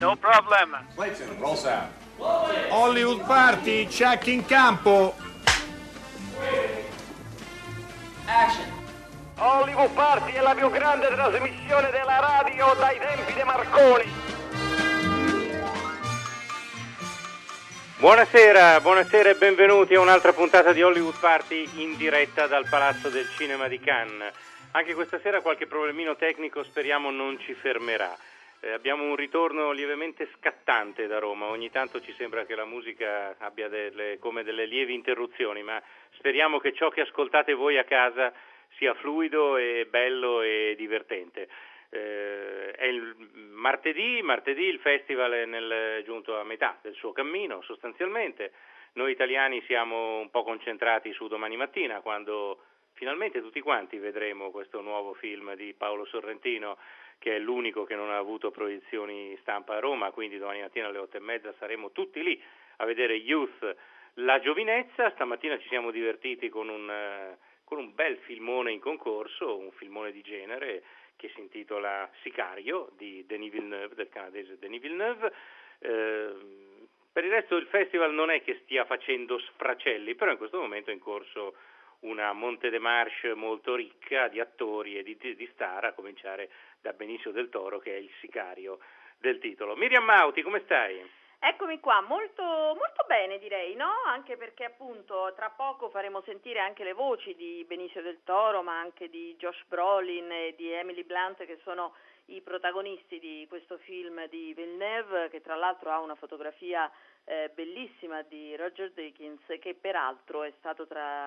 No problem. Clayton, roll sound. Hollywood Party, check in campo. Action. Hollywood Party è la più grande trasmissione della radio dai tempi di Marconi. Buonasera e benvenuti a un'altra puntata di Hollywood Party in diretta dal Palazzo del Cinema di Cannes. Anche questa sera qualche problemino tecnico speriamo non ci fermerà. Abbiamo un ritorno lievemente scattante da Roma, ogni tanto ci sembra che la musica abbia come delle lievi interruzioni, ma speriamo che ciò che ascoltate voi a casa sia fluido e bello e divertente. È il martedì il festival è giunto a metà del suo cammino sostanzialmente. Noi italiani siamo un po' concentrati su domani mattina, quando finalmente tutti quanti vedremo questo nuovo film di Paolo Sorrentino, che è l'unico che non ha avuto proiezioni stampa a Roma, quindi domani mattina alle 8:30 saremo tutti lì a vedere Youth, la giovinezza. Stamattina ci siamo divertiti con un bel filmone in concorso, un filmone di genere che si intitola Sicario di Denis Villeneuve, del canadese Denis Villeneuve. Per il resto il festival non è che stia facendo sfracelli, però in questo momento è in corso una Monte de Marche molto ricca di attori e di star, a cominciare da Benicio del Toro, che è il sicario del titolo. Miriam Mauti, come stai? Eccomi qua, molto, molto bene direi, no? Anche perché appunto tra poco faremo sentire anche le voci di Benicio del Toro, ma anche di Josh Brolin e di Emily Blunt, che sono i protagonisti di questo film di Villeneuve, che tra l'altro ha una fotografia bellissima di Roger Deakins, che peraltro è stato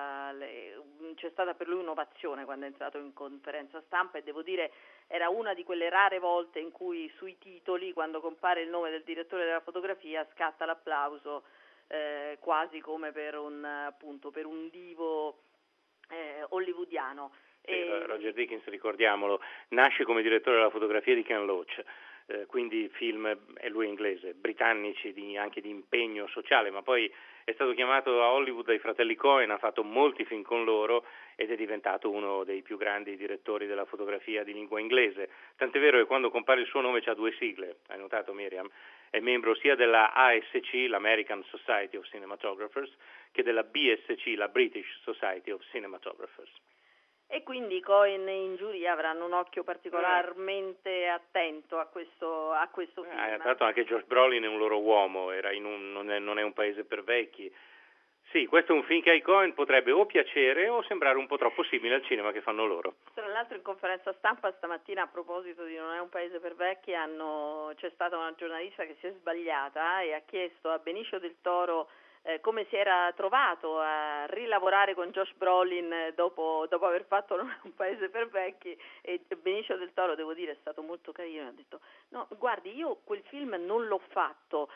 c'è stata per lui un'ovazione quando è entrato in conferenza stampa, e devo dire era una di quelle rare volte in cui sui titoli, quando compare il nome del direttore della fotografia, scatta l'applauso, quasi come per un divo hollywoodiano. Roger Deakins, ricordiamolo, nasce come direttore della fotografia di Ken Loach, quindi film, e lui è inglese, britannici anche di impegno sociale, ma poi è stato chiamato a Hollywood dai fratelli Coen, ha fatto molti film con loro ed è diventato uno dei più grandi direttori della fotografia di lingua inglese. Tant'è vero che quando compare il suo nome c'ha due sigle, hai notato Miriam? È membro sia della ASC, l'American Society of Cinematographers, che della BSC, la British Society of Cinematographers. E quindi Coen in giuria avranno un occhio particolarmente attento a questo film. Tra l'altro anche Josh Brolin è un loro uomo, non è un paese per vecchi. Sì, questo è un film che ai Coen potrebbe o piacere o sembrare un po' troppo simile al cinema che fanno loro. Tra l'altro in conferenza stampa stamattina, a proposito di Non è un paese per vecchi, c'è stata una giornalista che si è sbagliata e ha chiesto a Benicio del Toro come si era trovato a rilavorare con Josh Brolin dopo aver fatto Non è un paese per vecchi, e Benicio del Toro, devo dire, è stato molto carino, ha detto: no, guardi, io quel film non l'ho fatto,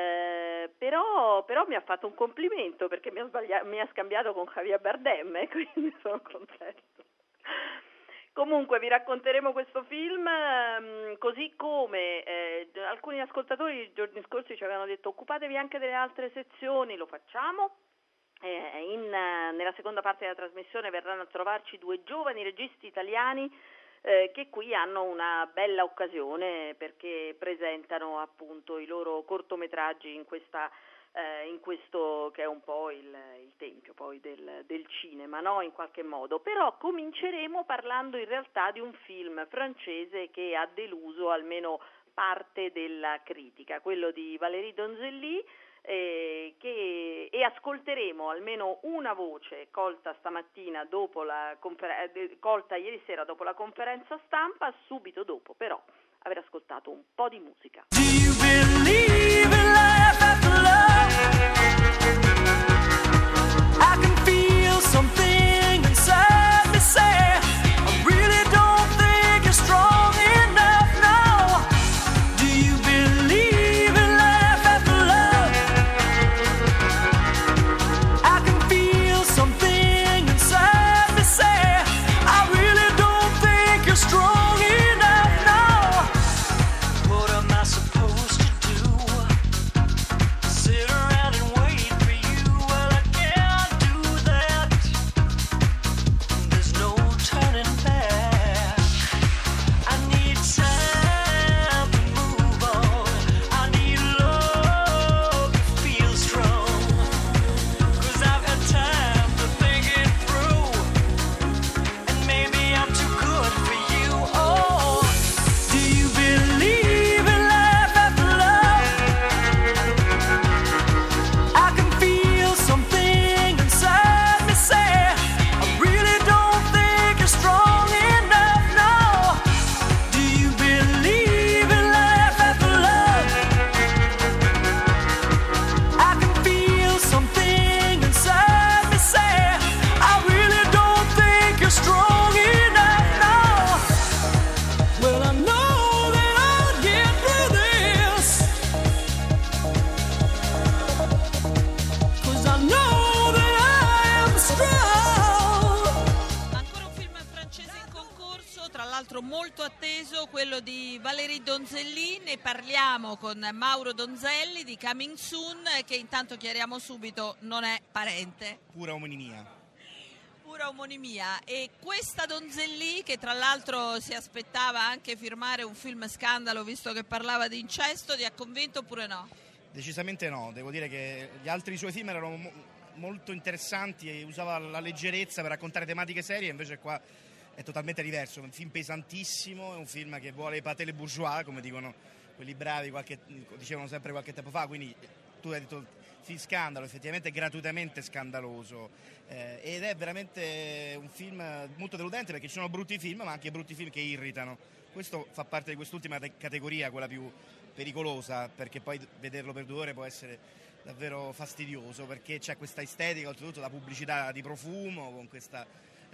però mi ha fatto un complimento perché mi ha scambiato con Javier Bardem, e quindi sono contento. Comunque vi racconteremo questo film, così come alcuni ascoltatori i giorni scorsi ci avevano detto: occupatevi anche delle altre sezioni. Lo facciamo. Nella seconda parte della trasmissione verranno a trovarci due giovani registi italiani che qui hanno una bella occasione, perché presentano appunto i loro cortometraggi in questo che è un po' il tempio poi del cinema, no? In qualche modo. Però cominceremo parlando in realtà di un film francese che ha deluso almeno parte della critica, quello di Valérie Donzelli, e ascolteremo almeno una voce colta stamattina colta ieri sera dopo la conferenza stampa, subito dopo però aver ascoltato un po' di musica. Do you believe in life after love? I can feel something inside me say I really don't think you're strong enough now. Do you believe in life after love? I can feel something inside me say I really don't think you're strong enough now. What am I supposed to do? Valérie Donzelli, ne parliamo con Mauro Donzelli di Coming Soon, che intanto chiariamo subito non è parente. Pura omonimia. Pura omonimia. E questa Donzelli, che tra l'altro si aspettava anche firmare un film scandalo visto che parlava di incesto, ti ha convinto oppure no? Decisamente no, devo dire che gli altri suoi film erano molto interessanti e usava la leggerezza per raccontare tematiche serie, invece qua è totalmente diverso, è un film pesantissimo, è un film che vuole épater les bourgeois, come dicono quelli bravi, dicevano sempre qualche tempo fa, quindi tu hai detto film scandalo, effettivamente è gratuitamente scandaloso, ed è veramente un film molto deludente perché ci sono brutti film ma anche brutti film che irritano. Questo fa parte di quest'ultima categoria, quella più pericolosa, perché poi vederlo per 2 ore può essere davvero fastidioso, perché c'è questa estetica, oltretutto la pubblicità di profumo, con questa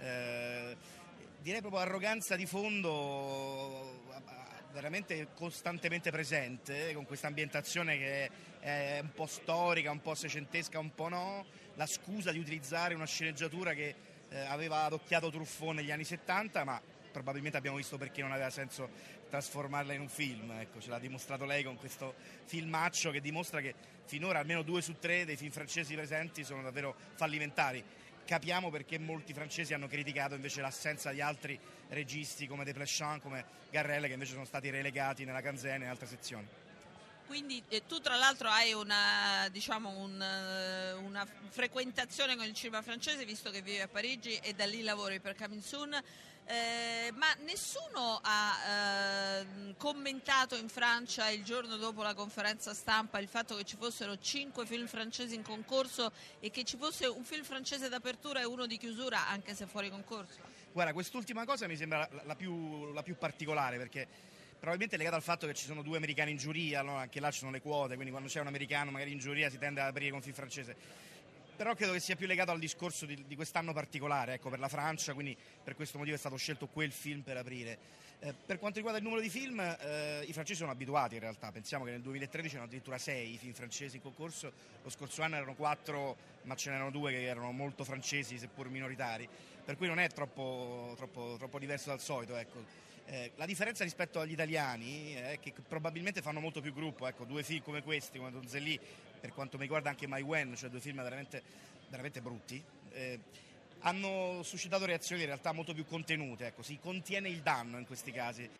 direi proprio arroganza di fondo veramente costantemente presente, con questa ambientazione che è un po' storica, un po' seicentesca, un po' no, la scusa di utilizzare una sceneggiatura che aveva adocchiato Truffaut negli anni 70, ma probabilmente abbiamo visto perché non aveva senso trasformarla in un film. Ecco, ce l'ha dimostrato lei con questo filmaccio che dimostra che finora almeno 2 su 3 dei film francesi presenti sono davvero fallimentari. Capiamo perché molti francesi hanno criticato invece l'assenza di altri registi come Desplechin, come Garrel, che invece sono stati relegati nella Canzene e in altre sezioni. Quindi tu tra l'altro hai una frequentazione con il cinema francese, visto che vivi a Parigi e da lì lavori per Coming Soon, ma nessuno ha commentato in Francia il giorno dopo la conferenza stampa il fatto che ci fossero 5 film francesi in concorso e che ci fosse un film francese d'apertura e uno di chiusura, anche se fuori concorso? Guarda, quest'ultima cosa mi sembra la più particolare, perché probabilmente è legata al fatto che ci sono 2 americani in giuria, no? Anche là ci sono le quote, quindi quando c'è un americano magari in giuria si tende ad aprire con film francese. Però credo che sia più legato al discorso di quest'anno particolare, ecco, per la Francia, quindi per questo motivo è stato scelto quel film per aprire. Per quanto riguarda il numero di film, i francesi sono abituati in realtà, pensiamo che nel 2013 erano addirittura 6 i film francesi in concorso, lo scorso anno erano 4, ma ce n'erano 2 che erano molto francesi, seppur minoritari, per cui non è troppo diverso dal solito, ecco. La differenza rispetto agli italiani è che probabilmente fanno molto più gruppo, ecco, 2 film come questi, come Donzelli, per quanto mi riguarda anche My Wen, cioè 2 film veramente brutti, hanno suscitato reazioni in realtà molto più contenute, ecco, si contiene il danno in questi casi.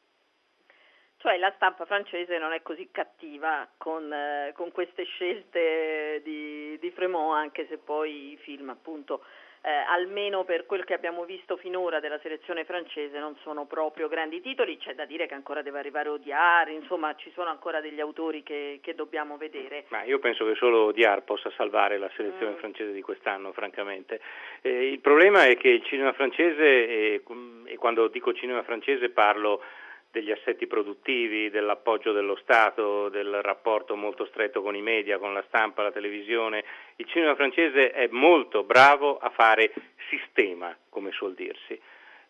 Cioè la stampa francese non è così cattiva con queste scelte di Frémaux, anche se poi i film appunto almeno per quel che abbiamo visto finora della selezione francese non sono proprio grandi titoli. C'è da dire che ancora deve arrivare Audiard, insomma ci sono ancora degli autori che dobbiamo vedere. Ma io penso che solo Audiard possa salvare la selezione francese di quest'anno, francamente. Il problema è che il cinema francese, e quando dico cinema francese parlo degli assetti produttivi, dell'appoggio dello Stato, del rapporto molto stretto con i media, con la stampa, la televisione. Il cinema francese è molto bravo a fare sistema, come suol dirsi.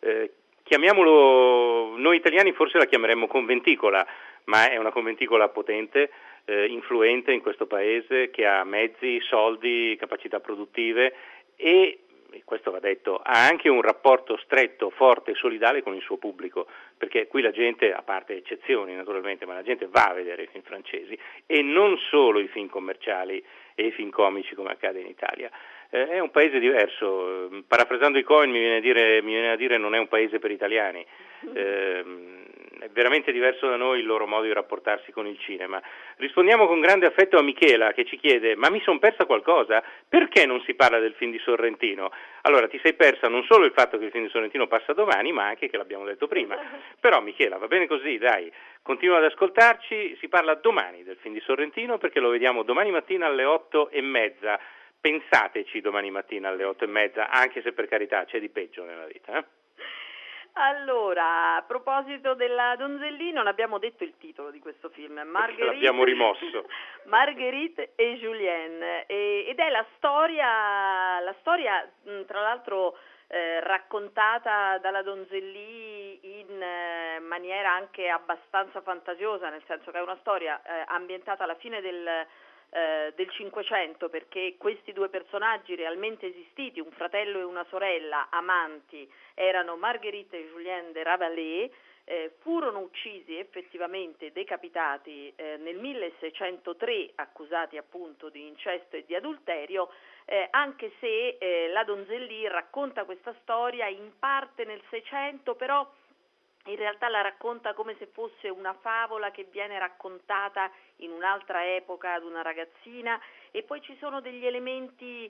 Chiamiamolo, noi italiani forse la chiameremmo conventicola, ma è una conventicola potente, influente in questo paese, che ha mezzi, soldi, capacità produttive e questo va detto, ha anche un rapporto stretto, forte e solidale con il suo pubblico, perché qui la gente, a parte eccezioni naturalmente, ma la gente va a vedere i film francesi e non solo i film commerciali e i film comici come accade in Italia. È un paese diverso, parafrasando i Cohen mi viene a dire non è un paese per italiani. È veramente diverso da noi il loro modo di rapportarsi con il cinema. Rispondiamo con grande affetto a Michela che ci chiede: ma mi son persa qualcosa? Perché non si parla del film di Sorrentino? Allora ti sei persa non solo il fatto che il film di Sorrentino passa domani, ma anche che l'abbiamo detto prima. Però Michela, va bene così, dai, continua ad ascoltarci, si parla domani del film di Sorrentino perché lo vediamo domani mattina alle 8:30. Pensateci domani mattina alle 8:30, anche se per carità c'è di peggio nella vita. Allora, a proposito della Donzelli, non abbiamo detto il titolo di questo film, l'abbiamo rimosso. Marguerite e Julien, ed è la storia tra l'altro raccontata dalla Donzelli in maniera anche abbastanza fantasiosa, nel senso che è una storia ambientata alla fine del Cinquecento, perché questi 2 personaggi realmente esistiti, un fratello e una sorella amanti, erano Marguerite e Julien de Rabelais, furono uccisi effettivamente, decapitati nel 1603, accusati appunto di incesto e di adulterio, anche se la Donzelli racconta questa storia in parte nel 600, però in realtà la racconta come se fosse una favola che viene raccontata in un'altra epoca ad una ragazzina, e poi ci sono degli elementi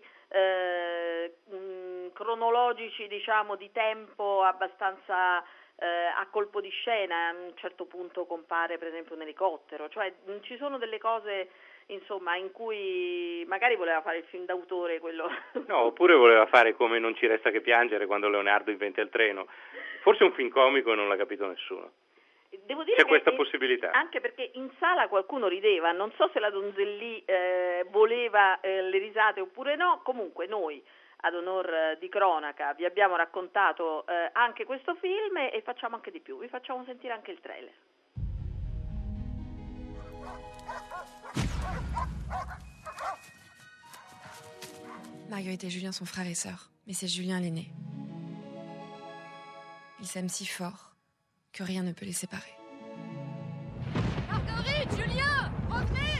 cronologici, diciamo, di tempo abbastanza a colpo di scena. A un certo punto compare per esempio un elicottero, cioè ci sono delle cose insomma in cui magari voleva fare il film d'autore quello. No, oppure voleva fare come Non ci resta che piangere, quando Leonardo inventa il treno. Forse un film comico e non l'ha capito nessuno. Devo dire C'è che questa possibilità. Anche perché in sala qualcuno rideva, non so se la Donzelli voleva le risate oppure no. Comunque noi, ad onor di cronaca, vi abbiamo raccontato anche questo film e facciamo anche di più, vi facciamo sentire anche il trailer. Marguerite et Julien sont frères et sœurs, mais c'est Julien l'aîné. Ils s'aiment si fort que rien ne peut les séparer. Marguerite, Julien, revenez!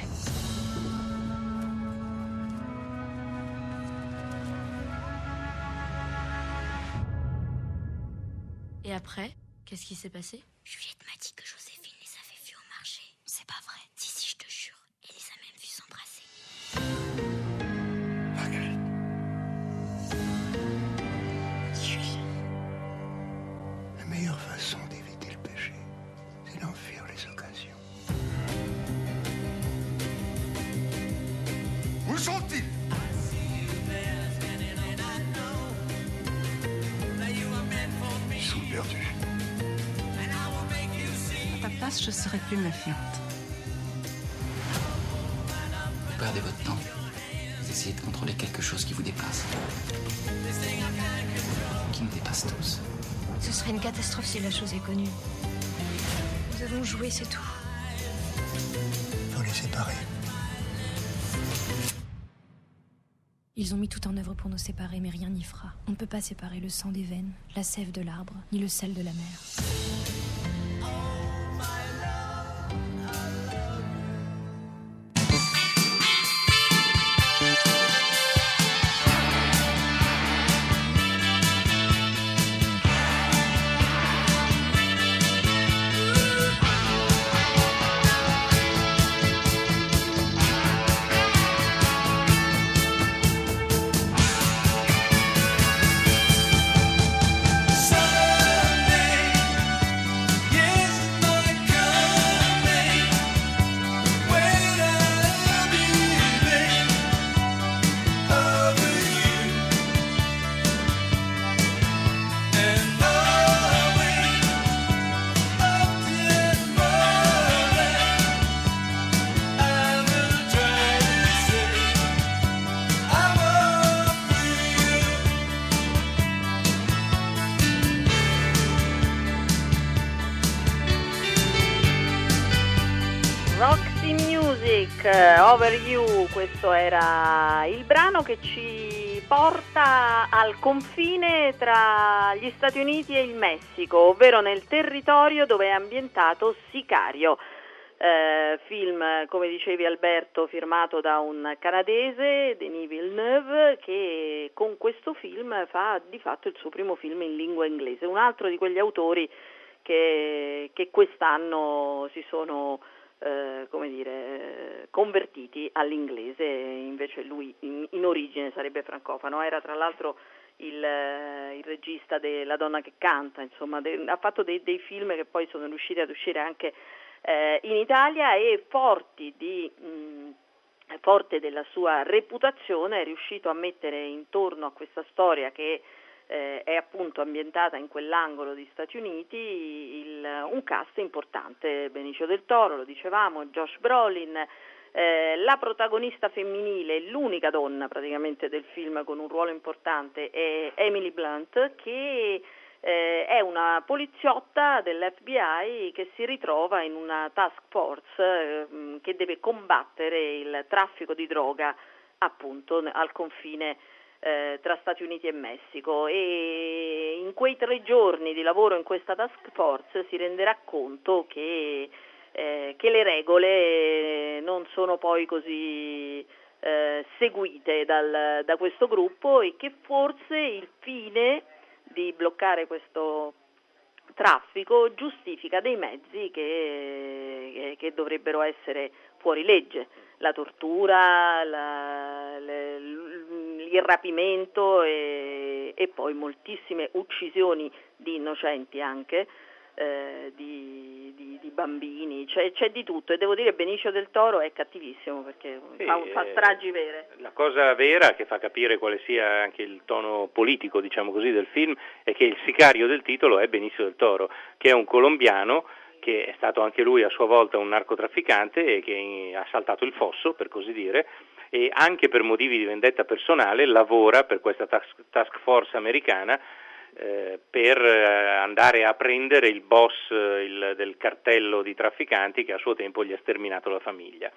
Et après, qu'est-ce qui s'est passé? Juliette m'a dit que Joséphine les avait vus au marché. C'est pas vrai. Si, je te jure. Elle les a même vus s'embrasser. Marguerite. Julie. La meilleure façon d'éviter le péché, c'est d'en fuir les occasions. Où sont-ils? Ils sont perdus. À ta place, je serais plus méfiante. Vous perdez votre temps. Vous essayez de contrôler quelque chose qui vous dépasse. Qui nous dépasse tous. Ce serait une catastrophe si la chose est connue. Nous avons joué, c'est tout. Faut les séparer. Ils ont mis tout en œuvre pour nous séparer, mais rien n'y fera. On ne peut pas séparer le sang des veines, la sève de l'arbre, ni le sel de la mer. Over You, questo era il brano che ci porta al confine tra gli Stati Uniti e il Messico, ovvero nel territorio dove è ambientato Sicario, film, come dicevi Alberto, firmato da un canadese, Denis Villeneuve, che con questo film fa di fatto il suo primo film in lingua inglese, un altro di quegli autori che quest'anno si sono convertiti all'inglese, invece lui in origine sarebbe francofano, era tra l'altro il regista de La donna che canta, insomma ha fatto dei film che poi sono riusciti ad uscire anche in Italia, e forte della sua reputazione è riuscito a mettere intorno a questa storia che è appunto ambientata in quell'angolo di Stati Uniti un cast importante: Benicio del Toro, lo dicevamo, Josh Brolin, la protagonista femminile, l'unica donna praticamente del film con un ruolo importante, è Emily Blunt, che è una poliziotta dell'FBI che si ritrova in una task force che deve combattere il traffico di droga appunto al confine tra Stati Uniti e Messico, e in quei 3 giorni di lavoro in questa task force si renderà conto che le regole non sono poi così seguite da questo gruppo, e che forse il fine di bloccare questo traffico giustifica dei mezzi che dovrebbero essere fuori legge: la tortura, il rapimento e poi moltissime uccisioni di innocenti anche, di bambini, c'è di tutto, e devo dire Benicio del Toro è cattivissimo perché fa stragi vere. La cosa vera che fa capire quale sia anche il tono politico, diciamo così, del film è che il sicario del titolo è Benicio del Toro, che è un colombiano che è stato anche lui a sua volta un narcotrafficante e che ha saltato il fosso, per così dire, e anche per motivi di vendetta personale lavora per questa task force americana per andare a prendere il boss del cartello di trafficanti che a suo tempo gli ha sterminato la famiglia.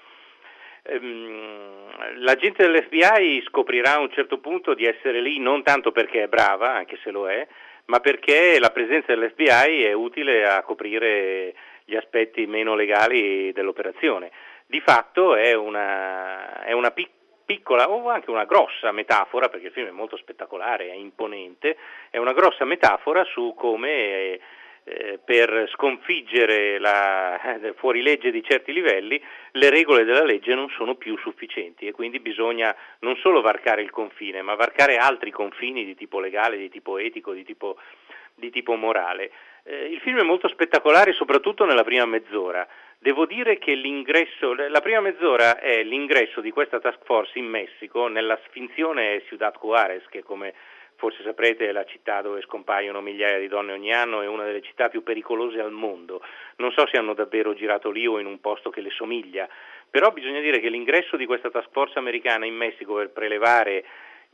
L'agente dell'FBI scoprirà a un certo punto di essere lì non tanto perché è brava, anche se lo è, ma perché la presenza dell'FBI è utile a coprire gli aspetti meno legali dell'operazione. Di fatto è una piccola o anche una grossa metafora, perché il film è molto spettacolare, è imponente, è una grossa metafora su come per sconfiggere la fuorilegge di certi livelli le regole della legge non sono più sufficienti, e quindi bisogna non solo varcare il confine, ma varcare altri confini di tipo legale, di tipo etico, di tipo morale. Il film è molto spettacolare soprattutto nella prima mezz'ora. Devo dire che la prima mezz'ora è l'ingresso di questa task force in Messico nella finzione Ciudad Juárez, che come forse saprete è la città dove scompaiono migliaia di donne ogni anno, è una delle città più pericolose al mondo. Non so se hanno davvero girato lì o in un posto che le somiglia, però bisogna dire che l'ingresso di questa task force americana in Messico per prelevare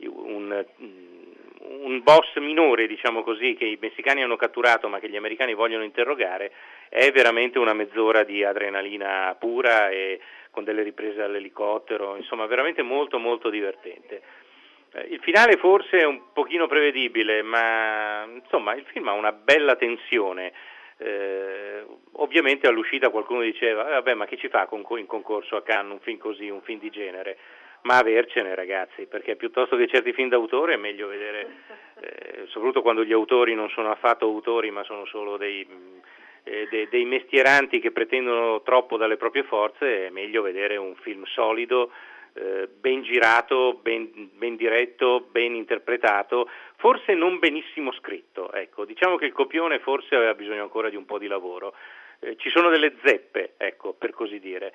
un boss minore, diciamo così, che i messicani hanno catturato ma che gli americani vogliono interrogare, è veramente una mezz'ora di adrenalina pura e con delle riprese all'elicottero, insomma veramente molto molto divertente. Il finale forse è un pochino prevedibile, ma insomma il film ha una bella tensione. Ovviamente all'uscita qualcuno diceva vabbè, ma che ci fa in concorso a Cannes un film così, un film di genere? Ma avercene, ragazzi, perché piuttosto che certi film d'autore è meglio vedere, soprattutto quando gli autori non sono affatto autori ma sono solo dei mestieranti che pretendono troppo dalle proprie forze, è meglio vedere un film solido, ben girato, ben diretto, ben interpretato, forse non benissimo scritto, ecco, diciamo che il copione forse aveva bisogno ancora di un po' di lavoro, ci sono delle zeppe, ecco, per così dire,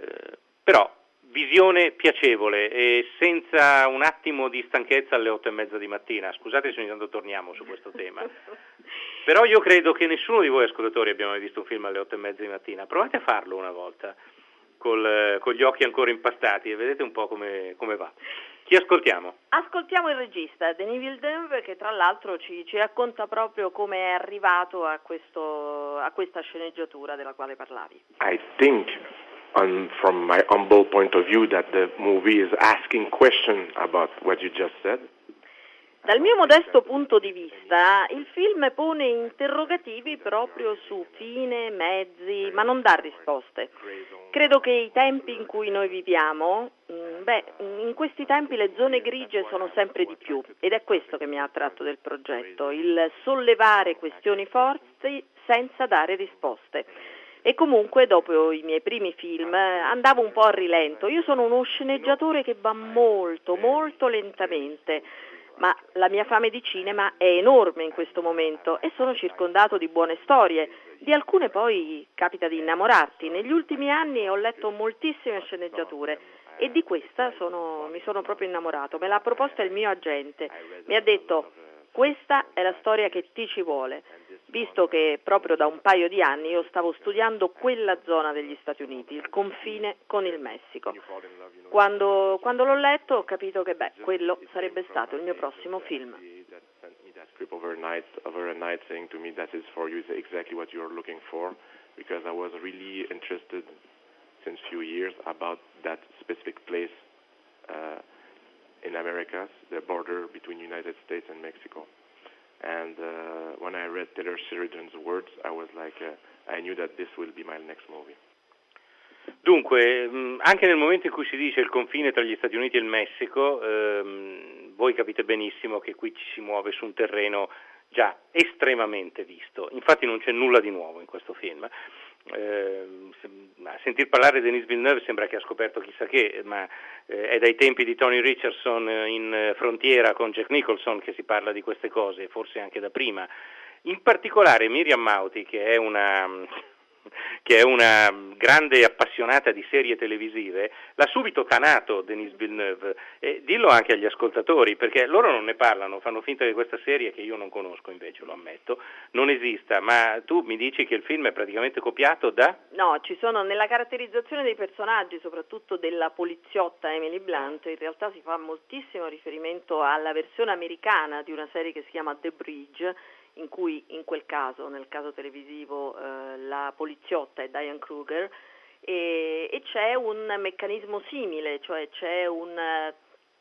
però visione piacevole e senza un attimo di stanchezza alle 8:30 di mattina. Scusate se ogni tanto torniamo su questo tema, però io credo che nessuno di voi ascoltatori abbia mai visto un film alle 8:30 di mattina. Provate a farlo una volta con gli occhi ancora impastati e vedete un po' come va. Chi ascoltiamo? Ascoltiamo il regista Denis Villeneuve, che tra l'altro ci racconta proprio come è arrivato a questa sceneggiatura della quale parlavi. I think from my humble point of view that the movie is asking questions about what you just said. Dal mio modesto punto di vista, il film pone interrogativi proprio su fine, mezzi, ma non dà risposte. Credo che i tempi in cui noi viviamo, in questi tempi le zone grigie sono sempre di più, ed è questo che mi ha attratto del progetto, il sollevare questioni forti senza dare risposte. E comunque dopo i miei primi film andavo un po' a rilento. Io sono uno sceneggiatore che va molto, molto lentamente, ma la mia fame di cinema è enorme in questo momento e sono circondato di buone storie. Di alcune poi capita di innamorarti. Negli ultimi anni ho letto moltissime sceneggiature e di questa mi sono proprio innamorato. Me l'ha proposta il mio agente. Mi ha detto: questa è la storia che ti ci vuole, visto che proprio da un paio di anni io stavo studiando quella zona degli Stati Uniti, il confine con il Messico. Quando l'ho letto ho capito che quello sarebbe stato il mio prossimo film. Overnight saying to me that is for you, is exactly what you're looking for, because I was really interested since few years about that specific place in Americas, the border between United States and Mexico. And when I read Taylor Sheridan's words, I was like, I knew that this will be my next movie. Dunque, anche nel momento in cui si dice il confine tra gli Stati Uniti e il Messico, voi capite benissimo che qui ci si muove su un terreno già estremamente visto. Infatti non c'è nulla di nuovo in questo film. A sentir parlare Denis Villeneuve sembra che ha scoperto chissà che, ma è dai tempi di Tony Richardson in Frontiera con Jack Nicholson che si parla di queste cose, forse anche da prima. In particolare Miriam Mauti, che è una grande appassionata di serie televisive, l'ha subito canato Denis Villeneuve, e dillo anche agli ascoltatori, perché loro non ne parlano, fanno finta che questa serie, che io non conosco invece, lo ammetto, non esista, ma tu mi dici che il film è praticamente copiato da? No, ci sono nella caratterizzazione dei personaggi, soprattutto della poliziotta Emily Blunt, in realtà si fa moltissimo riferimento alla versione americana di una serie che si chiama The Bridge, in cui in quel caso, nel caso televisivo, la poliziotta è Diane Kruger, e c'è un meccanismo simile, cioè c'è un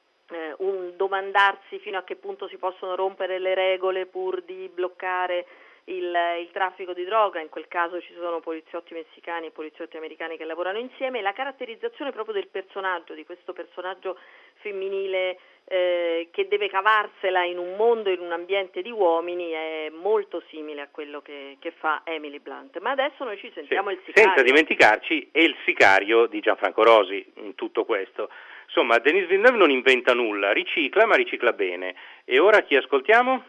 domandarsi fino a che punto si possono rompere le regole pur di bloccare il traffico di droga. In quel caso ci sono poliziotti messicani e poliziotti americani che lavorano insieme, e la caratterizzazione proprio del personaggio, di questo personaggio femminile che deve cavarsela in un mondo, in un ambiente di uomini, è molto simile a quello che fa Emily Blunt. Ma adesso noi ci sentiamo il sicario. Senza dimenticarci è il sicario di Gianfranco Rosi in tutto questo. Insomma, Denis Villeneuve non inventa nulla, ricicla, ma ricicla bene. E ora chi ascoltiamo?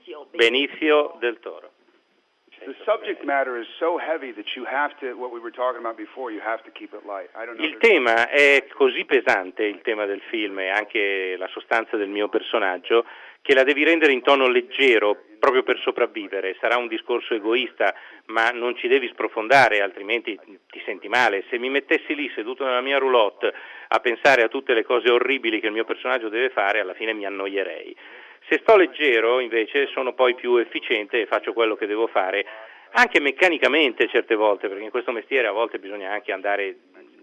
Benicio del Toro. The subject matter is so heavy that you have to, what we were talking about before, you have to keep it light. Il tema è così pesante, il tema del film e anche la sostanza del mio personaggio, che la devi rendere in tono leggero proprio per sopravvivere. Sarà un discorso egoista, ma non ci devi sprofondare, altrimenti ti senti male. Se mi mettessi lì seduto nella mia roulotte a pensare a tutte le cose orribili che il mio personaggio deve fare, alla fine mi annoierei. Se sto leggero, invece, sono poi più efficiente e faccio quello che devo fare, anche meccanicamente certe volte, perché in questo mestiere a volte bisogna anche andare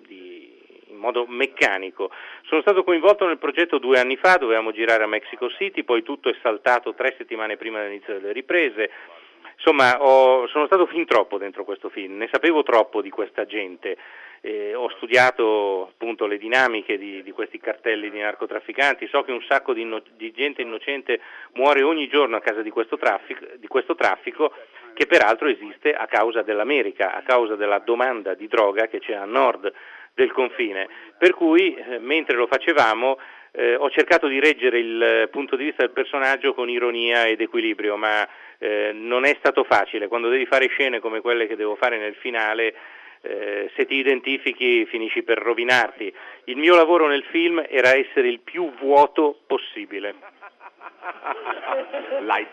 in modo meccanico. Sono stato coinvolto nel progetto 2 anni fa, dovevamo girare a Mexico City, poi tutto è saltato 3 settimane prima dell'inizio delle riprese. Insomma, sono stato fin troppo dentro questo film, ne sapevo troppo di questa gente. Ho studiato appunto le dinamiche di questi cartelli di narcotrafficanti, so che un sacco di gente innocente muore ogni giorno a causa di questo traffico che peraltro esiste a causa dell'America, a causa della domanda di droga che c'è a nord del confine, per cui mentre lo facevamo ho cercato di reggere il punto di vista del personaggio con ironia ed equilibrio, ma non è stato facile. Quando devi fare scene come quelle che devo fare nel finale, se ti identifichi finisci per rovinarti. Il mio lavoro nel film era essere il più vuoto possibile. Light.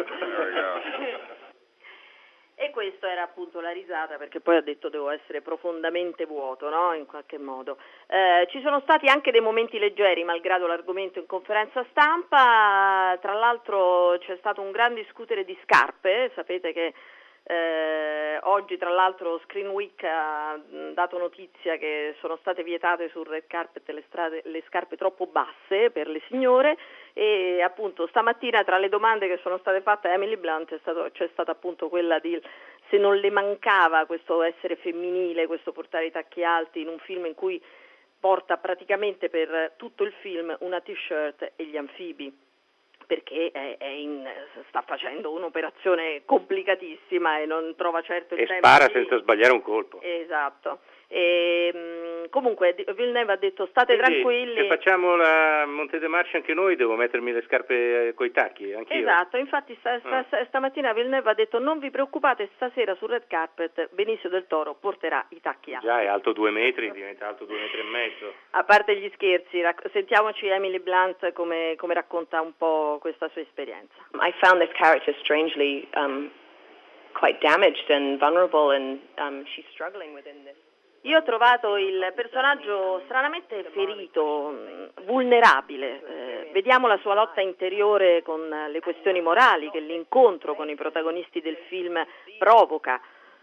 E questo era appunto la risata, perché poi ha detto devo essere profondamente vuoto, no? In qualche modo. Ci sono stati anche dei momenti leggeri, malgrado l'argomento in conferenza stampa. Tra l'altro c'è stato un gran discutere di scarpe. Sapete che oggi tra l'altro Screen Week ha dato notizia che sono state vietate sul red carpet le scarpe troppo basse per le signore, e appunto stamattina tra le domande che sono state fatte a Emily Blunt c'è stata appunto quella di se non le mancava questo essere femminile, questo portare i tacchi alti in un film in cui porta praticamente per tutto il film una t-shirt e gli anfibi, perché sta facendo un'operazione complicatissima e non trova certo il tempo. E spara senza sbagliare un colpo. Esatto. Comunque Villeneuve ha detto state tranquilli. Se facciamo la Monte dei Marchi anche noi devo mettermi le scarpe coi tacchi, anch'io. Esatto, infatti stamattina Villeneuve ha detto non vi preoccupate, stasera sul red carpet Benicio del Toro porterà i tacchi alti. Già è alto 2 metri, diventa alto 2 metri e mezzo. A parte gli scherzi, sentiamoci Emily Blunt come racconta un po' questa sua esperienza. I found this character strangely quite damaged and vulnerable, and she's struggling within this. Io ho trovato il personaggio stranamente ferito, vulnerabile. Vediamo la sua lotta interiore con le questioni morali che l'incontro con i protagonisti del film provoca.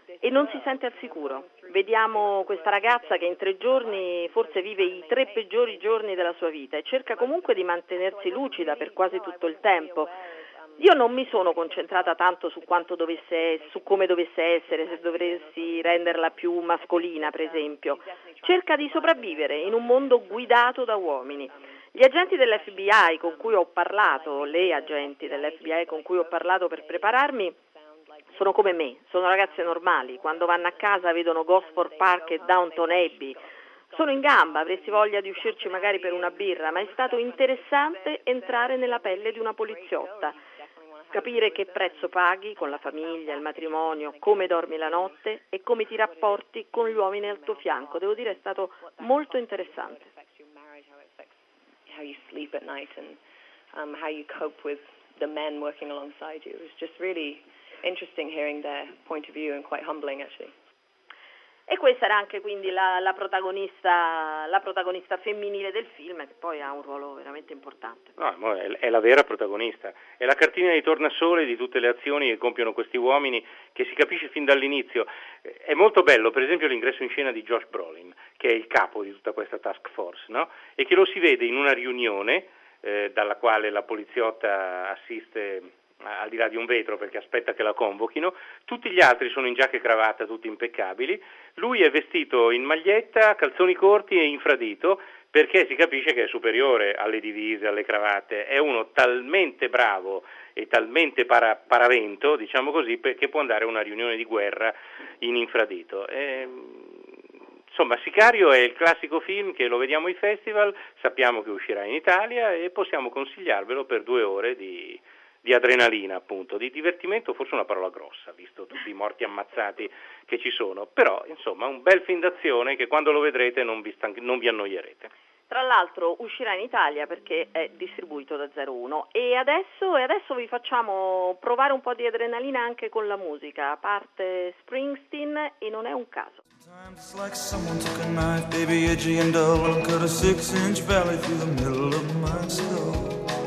e non si sente al sicuro. Vediamo questa ragazza che in 3 giorni forse vive i 3 peggiori giorni della sua vita e cerca comunque di mantenersi lucida per quasi tutto il tempo. Io non mi sono concentrata tanto su su come dovesse essere, se dovessi renderla più mascolina, per esempio. Cerca di sopravvivere in un mondo guidato da uomini. Gli agenti dell'FBI con cui ho parlato, le agenti dell'FBI con cui ho parlato per prepararmi, sono come me, sono ragazze normali. Quando vanno a casa vedono Gosford Park e Downton Abbey. Sono in gamba, avresti voglia di uscirci magari per una birra, ma è stato interessante entrare nella pelle di una poliziotta. Capire che prezzo paghi con la famiglia, il matrimonio, come dormi la notte e come ti rapporti con gli uomini al tuo fianco. Devo dire è stato molto interessante. How you sleep at night and how you cope with the men working alongside you. It was just really interesting hearing their point of view and quite humbling actually. E questa era anche quindi la protagonista femminile del film, che poi ha un ruolo veramente importante. No, è la vera protagonista, è la cartina di tornasole di tutte le azioni che compiono questi uomini, che si capisce fin dall'inizio. È molto bello, per esempio, l'ingresso in scena di Josh Brolin, che è il capo di tutta questa task force, no? E che lo si vede in una riunione dalla quale la poliziotta assiste al di là di un vetro perché aspetta che la convochino. Tutti gli altri sono in giacca e cravatta, tutti impeccabili. Lui è vestito in maglietta, calzoni corti e infradito, perché si capisce che è superiore alle divise, alle cravatte. È uno talmente bravo e talmente paravento, diciamo così, che può andare a una riunione di guerra in infradito. Insomma, Sicario è il classico film che lo vediamo ai festival, sappiamo che uscirà in Italia e possiamo consigliarvelo per 2 ore di adrenalina, appunto, di divertimento, forse una parola grossa, visto tutti i morti ammazzati che ci sono, però insomma un bel film d'azione che quando lo vedrete non vi annoierete. Tra l'altro uscirà in Italia perché è distribuito da 01 e adesso vi facciamo provare un po' di adrenalina anche con la musica. Parte Springsteen e non è un caso. It's like someone took a knife, baby, edgy and dull, and cut a 6-inch valley through the middle of my skull.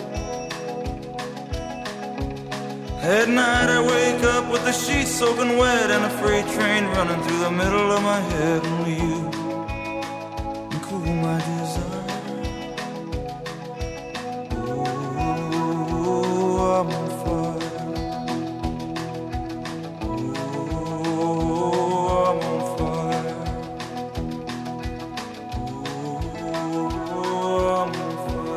At night I wake up with the sheets soaking wet and a freight train running through the middle of my head. Only you can cool my desire. Oh, I'm on fire. Oh, I'm on fire. Oh, I'm on fire.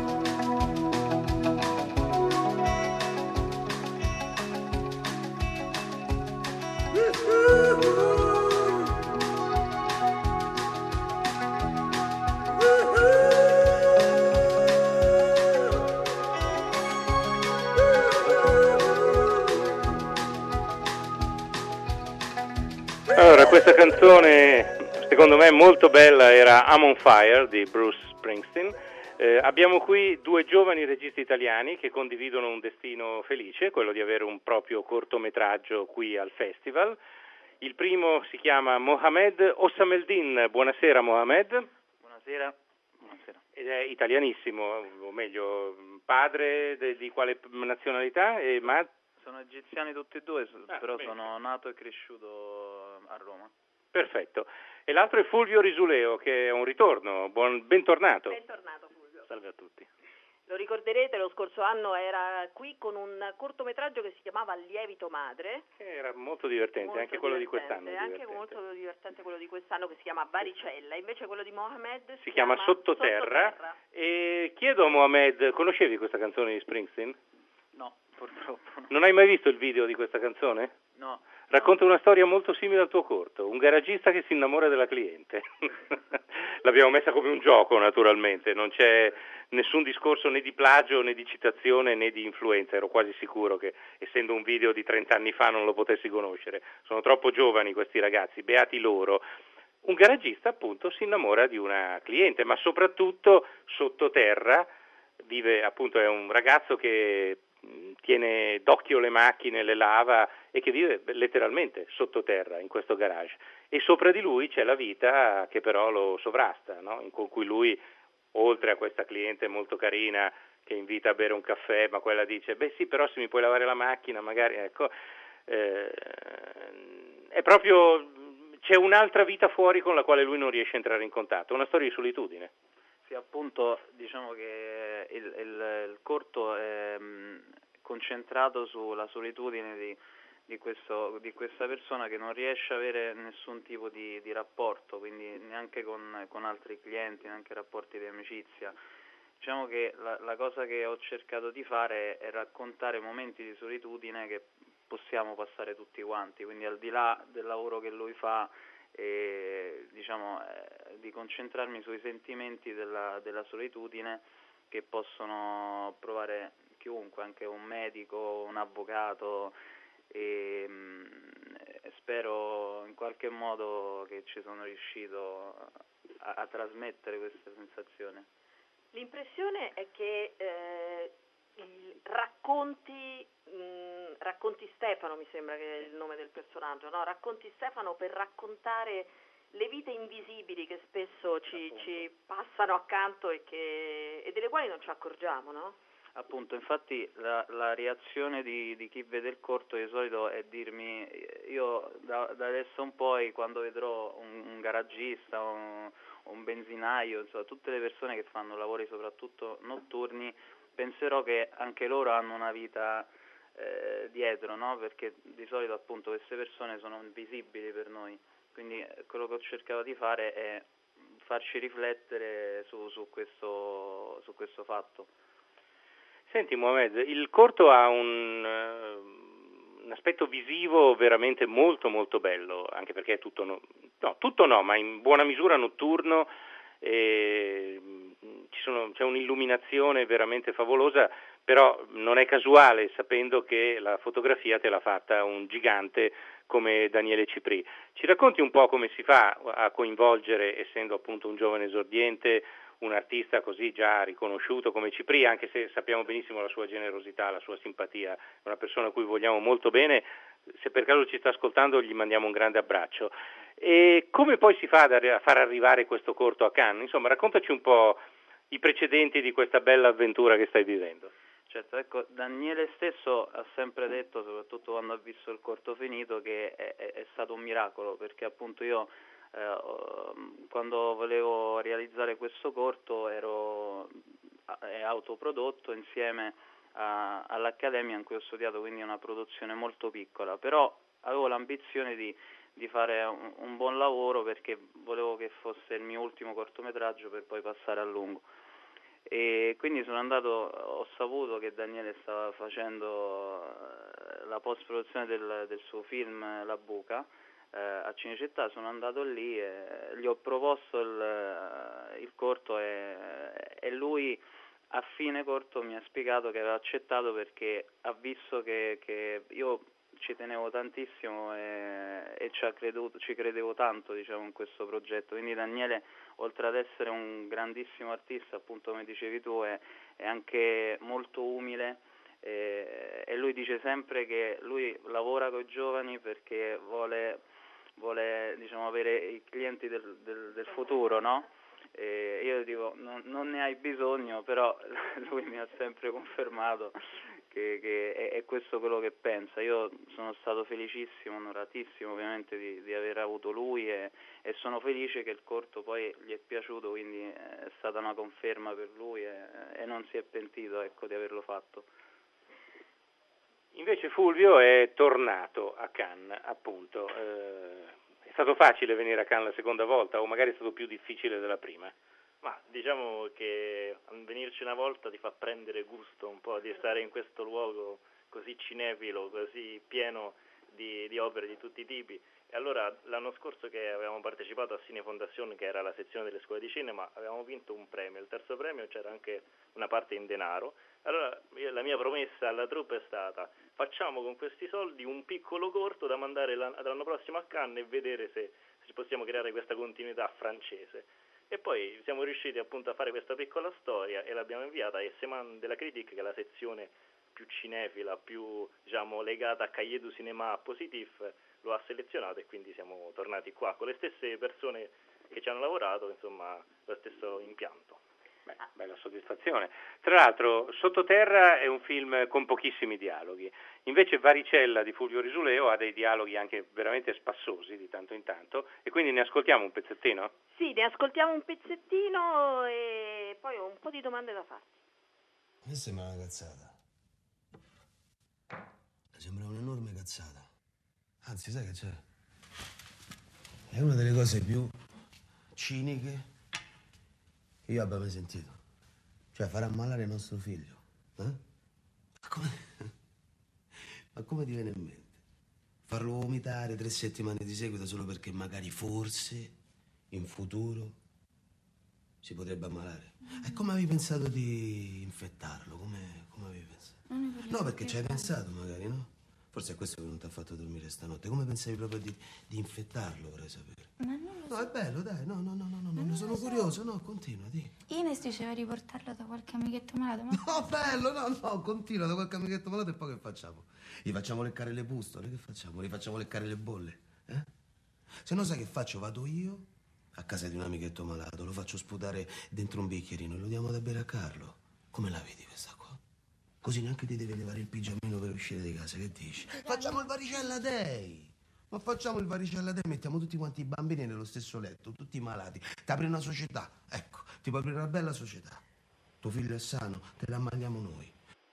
Allora, questa canzone secondo me molto bella era I'm on Fire di Bruce Springsteen. Abbiamo qui 2 giovani registi italiani che condividono un destino felice, quello di avere un proprio cortometraggio qui al festival. Il primo si chiama Mohamed Ossameldin. Buonasera Mohamed. Buonasera. Buonasera. Ed è italianissimo, o meglio, padre di quale nazionalità? Sono egiziani tutti e 2, però bene. Sono nato e cresciuto a Roma. Perfetto. E l'altro è Fulvio Risuleo, che è un ritorno. Bentornato. Bentornato Fulvio. Salve a tutti. Lo ricorderete, lo scorso anno era qui con un cortometraggio che si chiamava Lievito Madre. Era molto divertente, anche quello di quest'anno. Anche molto divertente quello di quest'anno, che si chiama Varicella, invece quello di Mohamed si chiama Sottoterra. E chiedo a Mohamed, conoscevi questa canzone di Springsteen? No, purtroppo no. Non hai mai visto il video di questa canzone? No. Racconta una storia molto simile al tuo corto, un garagista che si innamora della cliente. L'abbiamo messa come un gioco, naturalmente, non c'è nessun discorso né di plagio né di citazione né di influenza, ero quasi sicuro che essendo un video di 30 anni fa non lo potessi conoscere, sono troppo giovani questi ragazzi, beati loro. Un garagista appunto si innamora di una cliente, ma soprattutto sottoterra vive, appunto è un ragazzo che tiene d'occhio le macchine, le lava e che vive letteralmente sottoterra in questo garage, e sopra di lui c'è la vita che però lo sovrasta, no? Con cui lui, oltre a questa cliente molto carina che invita a bere un caffè, ma quella dice beh sì, però se mi puoi lavare la macchina magari, ecco, è è proprio, c'è un'altra vita fuori con la quale lui non riesce a entrare in contatto, una storia di solitudine. Sì, appunto, diciamo che il corto è concentrato sulla solitudine di questa persona che non riesce a avere nessun tipo di rapporto, quindi neanche con altri clienti, neanche rapporti di amicizia. Diciamo che la cosa che ho cercato di fare è raccontare momenti di solitudine che possiamo passare tutti quanti, quindi al di là del lavoro che lui fa, di concentrarmi sui sentimenti della solitudine che possono provare chiunque, anche un medico, un avvocato, e spero in qualche modo che ci sono riuscito a trasmettere questa sensazione. L'impressione è che racconti Stefano, mi sembra che è il nome del personaggio, no? Racconti Stefano per raccontare le vite invisibili che spesso ci passano accanto e delle quali non ci accorgiamo, no? Appunto, infatti la reazione di chi vede il corto di solito è dirmi, io da adesso in poi, quando vedrò un garagista, un benzinaio, insomma tutte le persone che fanno lavori soprattutto notturni, penserò che anche loro hanno una vita dietro, no? Perché di solito appunto queste persone sono invisibili per noi, quindi quello che ho cercato di fare è farci riflettere su questo fatto. Senti Mohamed, il corto ha un aspetto visivo veramente molto molto bello, anche perché è tutto no, ma in buona misura notturno, c'è un'illuminazione veramente favolosa, però non è casuale, sapendo che la fotografia te l'ha fatta un gigante come Daniele Cipri. Ci racconti un po' come si fa a coinvolgere, essendo appunto un giovane esordiente, un artista così già riconosciuto come Cipri, anche se sappiamo benissimo la sua generosità, la sua simpatia, è una persona a cui vogliamo molto bene, se per caso ci sta ascoltando gli mandiamo un grande abbraccio. E come poi si fa a far arrivare questo corto a Cannes? Insomma, raccontaci un po' i precedenti di questa bella avventura che stai vivendo. Certo, ecco, Daniele stesso ha sempre detto, soprattutto quando ha visto il corto finito, che è stato un miracolo, perché appunto io quando volevo realizzare questo corto è autoprodotto insieme all'Accademia in cui ho studiato, quindi è una produzione molto piccola, però avevo l'ambizione di fare un buon lavoro, perché volevo che fosse il mio ultimo cortometraggio per poi passare a lungo. E quindi ho saputo che Daniele stava facendo la post-produzione del suo film La Buca a Cinecittà. Sono andato lì e gli ho proposto il corto e lui a fine corto mi ha spiegato che aveva accettato perché ha visto che io ci tenevo tantissimo e ci credevo tanto, diciamo, in questo progetto. Quindi Daniele, oltre ad essere un grandissimo artista, appunto come dicevi tu, è anche molto umile, e lui dice sempre che lui lavora con i giovani perché vuole diciamo avere i clienti del futuro, no? E io dico non ne hai bisogno, però lui mi ha sempre confermato che è questo quello che pensa. Io sono stato felicissimo, onoratissimo ovviamente di aver avuto lui e sono felice che il corto poi gli è piaciuto, quindi è stata una conferma per lui e non si è pentito, ecco, di averlo fatto. Invece Fulvio è tornato a Cannes, appunto. È stato facile venire a Cannes la seconda volta o magari è stato più difficile della prima? Ma diciamo che venirci una volta ti fa prendere gusto un po' di stare in questo luogo così cinefilo, così pieno di opere di tutti i tipi. E allora l'anno scorso che avevamo partecipato a Cine Fondazione, che era la sezione delle scuole di cinema, avevamo vinto un premio, il terzo premio c'era anche una parte in denaro. Allora la mia promessa alla troupe è stata: facciamo con questi soldi un piccolo corto da mandare l'anno prossimo a Cannes e vedere se possiamo creare questa continuità francese. E poi siamo riusciti appunto a fare questa piccola storia e l'abbiamo inviata a Semaine de la Critique, che è la sezione più cinefila, più diciamo legata a Cahiers du Cinéma Positif, lo ha selezionato e quindi siamo tornati qua con le stesse persone che ci hanno lavorato, insomma lo stesso impianto. Bella soddisfazione. Tra l'altro, Sottoterra è un film con pochissimi dialoghi, invece Varicella di Fulvio Risuleo ha dei dialoghi anche veramente spassosi di tanto in tanto, e quindi ne ascoltiamo un pezzettino? Sì, ne ascoltiamo un pezzettino e poi ho un po' di domande da farti. A me sembra una cazzata. Sembra un'enorme cazzata. Anzi, sai che c'è? È una delle cose più ciniche che io abbia mai sentito. Cioè, far ammalare il nostro figlio. Ma come ti viene in mente? Farlo vomitare 3 settimane di seguito solo perché magari forse in futuro si potrebbe ammalare? E come avevi pensato di infettarlo? Come avevi pensato? No, perché ci hai pensato magari, no? Forse è questo che non ti ha fatto dormire stanotte. Come pensavi proprio di infettarlo, vorrei sapere. Ma non lo so. No, è bello, dai. No, ne sono curioso. No, continua, di. Ines diceva di portarlo da qualche amichetto malato, ma... No, bello, no, continua da qualche amichetto malato e poi che facciamo? Gli facciamo leccare le pustole, che facciamo? Gli facciamo leccare le bolle, eh? Se no sai che faccio? Vado io a casa di un amichetto malato, lo faccio sputare dentro un bicchierino e lo diamo da bere a Carlo. Come la vedi questa qua? Così neanche ti devi levare il pigiamino per uscire di casa, che dici? Facciamo il Varicella Day! Ma facciamo il Varicella Day, mettiamo tutti quanti i bambini nello stesso letto, tutti malati. Ti apri una società, ecco, ti puoi aprire una bella società. Tuo figlio è sano, te la ammaliamo noi.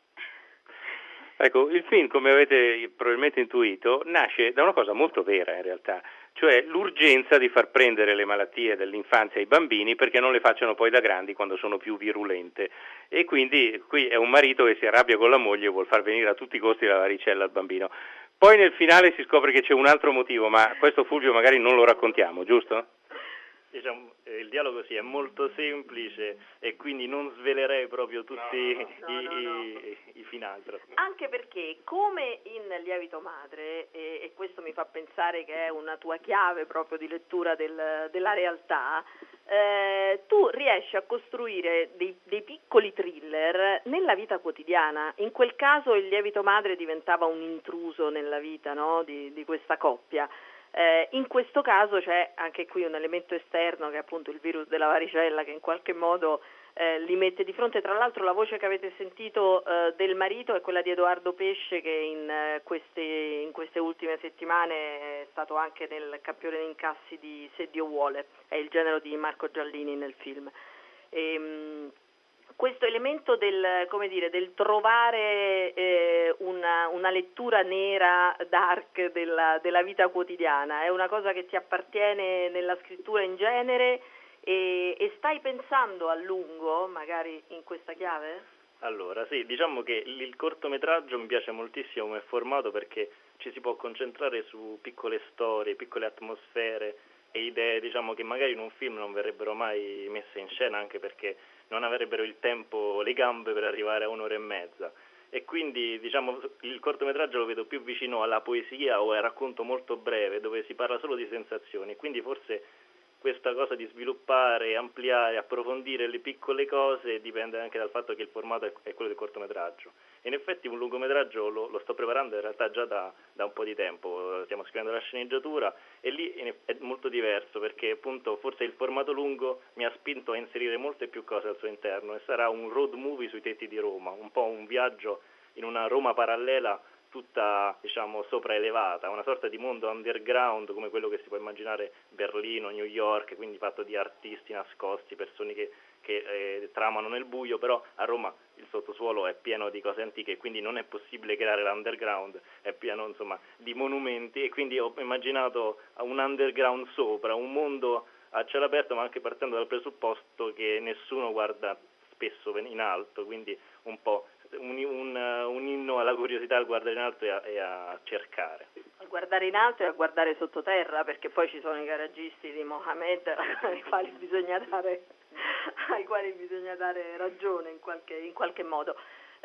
Ecco, il film, come avete probabilmente intuito, nasce da una cosa molto vera in realtà, cioè l'urgenza di far prendere le malattie dell'infanzia ai bambini perché non le facciano poi da grandi quando sono più virulente. E quindi qui è un marito che si arrabbia con la moglie e vuol far venire a tutti i costi la varicella al bambino. Poi nel finale si scopre che c'è un altro motivo, ma questo, Fulvio, magari non lo raccontiamo, giusto? Diciamo, il dialogo sì, è molto semplice e quindi non svelerei proprio tutti i finali. Anche perché, come in Lievito Madre, e questo mi fa pensare che è una tua chiave proprio di lettura della realtà, tu riesci a costruire dei piccoli thriller nella vita quotidiana. In quel caso il Lievito Madre diventava un intruso nella vita, no? di questa coppia. In questo caso c'è anche qui un elemento esterno che è appunto il virus della varicella che in qualche modo li mette di fronte. Tra l'altro la voce che avete sentito del marito è quella di Edoardo Pesce, che in queste ultime settimane è stato anche nel campione di incassi di Se Dio vuole, è il genero di Marco Giallini nel film. Questo elemento del trovare una lettura nera, dark della vita quotidiana è una cosa che ti appartiene nella scrittura in genere e stai pensando a lungo magari in questa chiave? Allora sì, diciamo che il cortometraggio mi piace moltissimo come formato perché ci si può concentrare su piccole storie, piccole atmosfere e idee, diciamo, che magari in un film non verrebbero mai messe in scena, anche perché non avrebbero il tempo, le gambe per arrivare a 1 ora e mezza. E quindi, diciamo, il cortometraggio lo vedo più vicino alla poesia o al racconto molto breve, dove si parla solo di sensazioni. Quindi forse questa cosa di sviluppare, ampliare, approfondire le piccole cose dipende anche dal fatto che il formato è quello del cortometraggio. E in effetti un lungometraggio lo sto preparando in realtà già da un po' di tempo, stiamo scrivendo la sceneggiatura e lì è molto diverso perché appunto forse il formato lungo mi ha spinto a inserire molte più cose al suo interno e sarà un road movie sui tetti di Roma, un po' un viaggio in una Roma parallela tutta, diciamo, sopraelevata, una sorta di mondo underground come quello che si può immaginare Berlino, New York, quindi fatto di artisti nascosti, persone che tramano nel buio, però a Roma il sottosuolo è pieno di cose antiche, quindi non è possibile creare l'underground, è pieno, insomma, di monumenti e quindi ho immaginato un underground sopra, un mondo a cielo aperto, ma anche partendo dal presupposto che nessuno guarda spesso in alto, quindi un po' un inno alla curiosità al guardare in alto e a cercare. A guardare in alto e a guardare sottoterra, perché poi ci sono i garagisti di Mohamed ai quali bisogna dare ragione in qualche modo.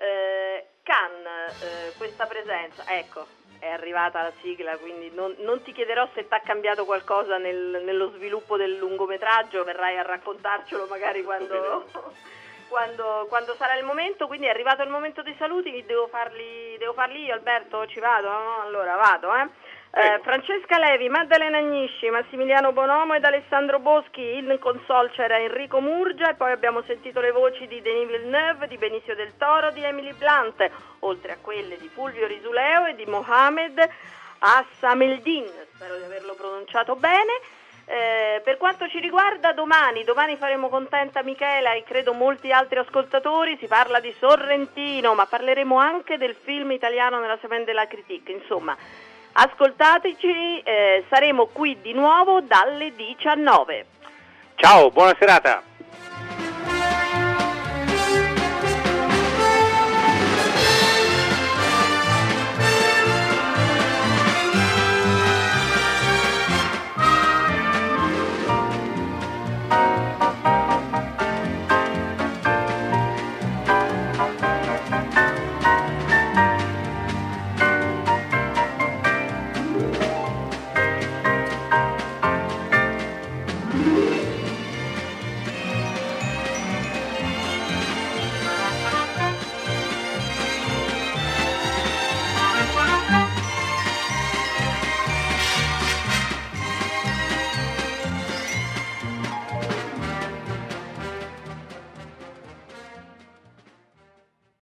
Khan, questa presenza, ecco, è arrivata la sigla, quindi non ti chiederò se ti ha cambiato qualcosa nello sviluppo del lungometraggio, verrai a raccontarcelo magari quando sarà il momento. Quindi è arrivato il momento dei saluti, devo farli io, Alberto, ci vado? No? Allora vado, Francesca Levi, Maddalena Agnisci, Massimiliano Bonomo ed Alessandro Boschi. In console c'era Enrico Murgia e poi abbiamo sentito le voci di Denis Villeneuve, di Benicio del Toro, di Emily Blunt, oltre a quelle di Fulvio Risuleo e di Mohamed Assameldin, spero di averlo pronunciato bene. Per quanto ci riguarda, domani faremo contenta Michela e credo molti altri ascoltatori. Si parla di Sorrentino, ma parleremo anche del film italiano nella semaine de la critique. Insomma, ascoltateci, saremo qui di nuovo dalle 19. Ciao, buona serata.